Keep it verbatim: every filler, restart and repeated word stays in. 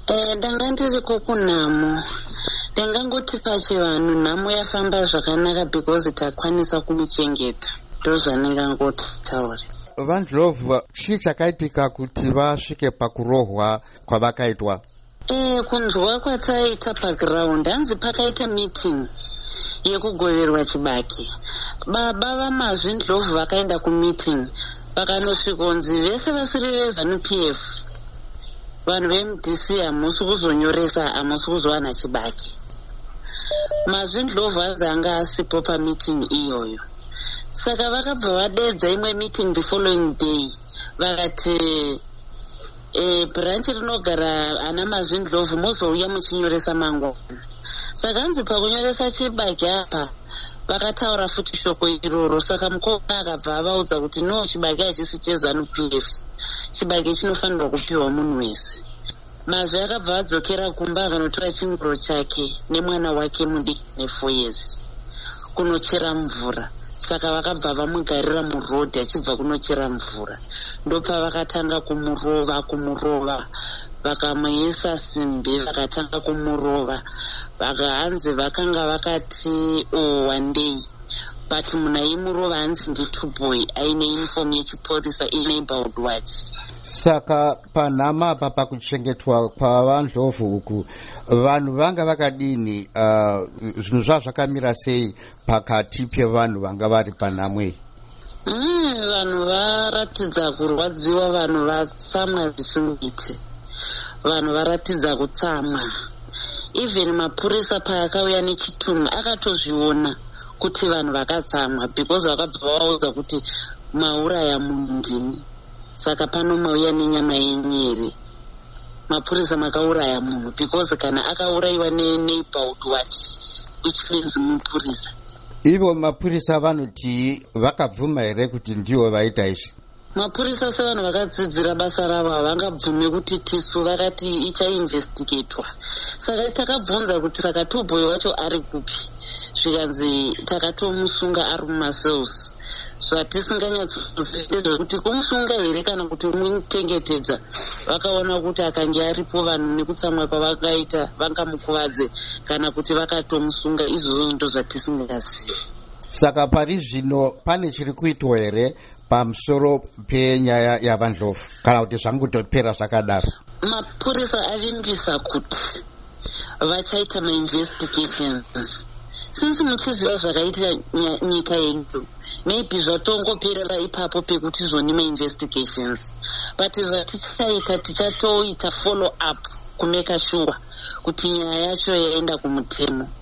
Eh, ndanga ndiriko kunhamo. Ndangangoti pachivanhu nhamo yafamba zvakanaka because takwanisa kumuchengeta. Ndozvaningangoti tauri. VaNdlovu chii chakaitika kuti vasvike pakurohwa kwavakaitwa? Eh, kunzwa kwataita paground hanzi pakaita meeting yekugoverwa chibage. Baba vamazvi Ndlovu vakaenda kumeeting vakanosvikonzi vese vasiri veZANU-P F vanhu veM D C hamusi kuzonyoresa, hamusi kuzowana chibage. Mazvi Ndlovu hanzi anga asipo pameeting iyoyo, saka vakabva vadedza imwe meeting the following day vakati eh, branch rinogara ana Mazvi Ndlovu mozouya muchinyoresa mangwana. Saka hanzi pakunyoresa chibage apa vakataura futi shoko iroro, saka mukoma akabva avaudza kuti no, chibage hachisi cheZANU-P F, chibage chinofanirwa kupiwa munhu wese. Mazvi akabva adzokera kumba akanotora chingoro chake nemwana wake mudiki ne four years kunochera mvura. Saka vakabva vamugarira murodhi achibva kunochera mvura. Ndopa vakatanga kumurova kumurova vakamuisa simbi vakatanga kumurova. Vakahanzi vakanga vakati oh one day but munhu aimurova hanzi ndituboy aine uniform yechiporisa enabled watch. Saka panhama apa pakuchengetwa kwavaNdlovu uku vanhu vanga vakadini, uh, zvinhu zvavo zvakamira sei pakati pevanhu vanga vari panhamwe? Mm, vanhu varatidza kurwadziwa, vanhu vatsamwa zvisingite, vanhu varatidza kutsamwa. Even mapurisa paakauya nechitunhu akatozviona kuti vanhu vakatsamwa because vakabva vaudza kuti mauraya munhu ndimi, saka pano mauya nenyama yenyere. Mapurisa makauraya munhu because kana akaurayiwa neneighborhood watch which means mupurisa. Ivo mapurisa vanoti vakabvuma here kuti ndivo vaita izvi? Mapurisa sevanhu vakadzidzira basa ravo havangabvumi kuti tisu, vakati ichainvestigatwa. Saka takabvunza kuti saka tuboy wacho ari kupi, zvikanzi takatomusunga ari mumacells. So hatisinganyatsoziva zvekuti kumusunga here kana kuti kumuchengetedza. Vakaona kuti akange aripo vanhu nekutsamwa kwavakaita vangamukuvadze kana kuti vakatomusunga, izvozvo ndo zvatisingazivi. Saka pari zvino pane chiri kuitwa here pamusoro penyaya yavaNdlovu kana kuti zvangotopera zvakadaro? Mapurisa avimbisa kuti vachaita mainvestigations. Since muchiziva zvakaita nyika yedu, maybe zvatongoperera ipapo pekuti zvoni mainvestigations, but zvatichaita tichatoita follow up kumeka sure kuti nyaya yacho yaenda kumutemo.